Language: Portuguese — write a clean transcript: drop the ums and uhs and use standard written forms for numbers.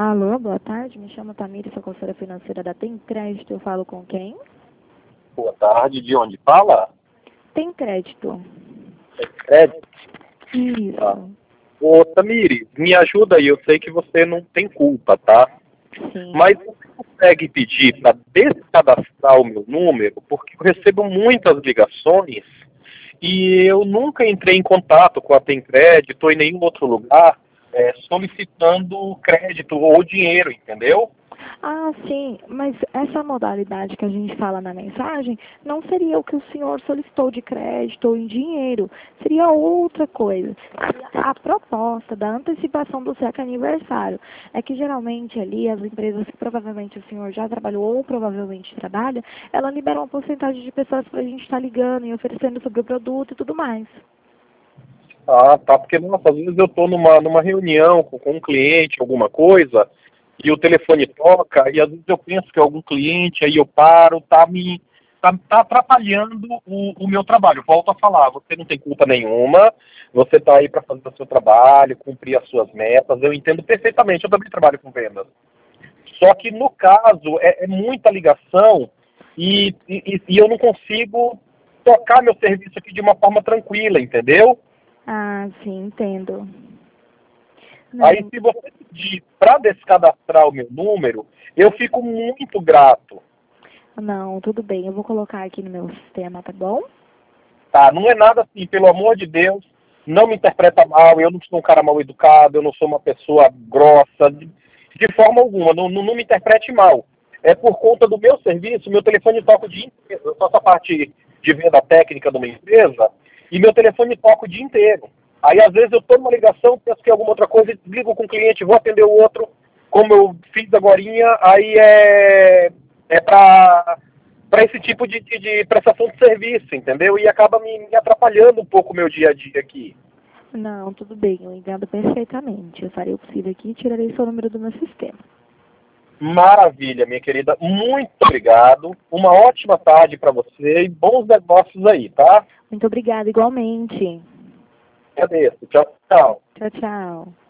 Alô, boa tarde. Me chamo Tamires, sou consultora financeira da Tem Crédito. Eu falo com quem? Boa tarde, de onde fala? Tem Crédito. Crédito. Isso. Ô, Tamires, me ajuda aí, eu sei que você não tem culpa, tá? Sim. Mas você consegue pedir para descadastrar o meu número, porque eu recebo muitas ligações e eu nunca entrei em contato com a Tem Crédito ou em nenhum outro lugar solicitando crédito ou dinheiro, entendeu? Ah, sim, mas essa modalidade que a gente fala na mensagem não seria o que o senhor solicitou de crédito ou em dinheiro, seria outra coisa. A proposta da antecipação do cheque aniversário é que geralmente ali as empresas que provavelmente o senhor já trabalhou ou provavelmente trabalha, ela libera uma porcentagem de pessoas para a gente estar ligando e oferecendo sobre o produto e tudo mais. Ah, tá, porque nossa, às vezes eu estou numa reunião com um cliente, alguma coisa, e o telefone toca, e às vezes eu penso que é algum cliente, aí eu paro, tá atrapalhando o meu trabalho. Volto a falar, você não tem culpa nenhuma, você está aí para fazer o seu trabalho, cumprir as suas metas, eu entendo perfeitamente, eu também trabalho com vendas. Só que no caso é muita ligação e eu não consigo tocar meu serviço aqui de uma forma tranquila, entendeu? Ah, sim, entendo. Aí, Não, se você pedir para descadastrar o meu número, eu fico muito grato. não, tudo bem. Eu vou colocar aqui no meu sistema, tá bom? Tá? Não é nada assim, pelo amor de Deus, não me interpreta mal, eu não sou um cara mal educado, eu não sou uma pessoa grossa, de forma alguma, não me interprete mal. É por conta do meu serviço, meu telefone toca o dia inteiro. Eu faço a parte de venda técnica de uma empresa e meu telefone toca o dia inteiro. Aí, às vezes, eu estou numa ligação, penso que é alguma outra coisa, ligo com o cliente, vou atender o outro, como eu fiz agorinha, aí é para esse tipo de prestação de serviço, entendeu? E acaba me atrapalhando um pouco o meu dia a dia aqui. Não, tudo bem, eu entendo perfeitamente. Eu farei o possível aqui e tirarei seu número do meu sistema. Maravilha, minha querida. Muito obrigado. Uma ótima tarde para você e bons negócios aí, tá? Muito obrigada, igualmente. Agradeço. Tchau, tchau. Tchau, tchau.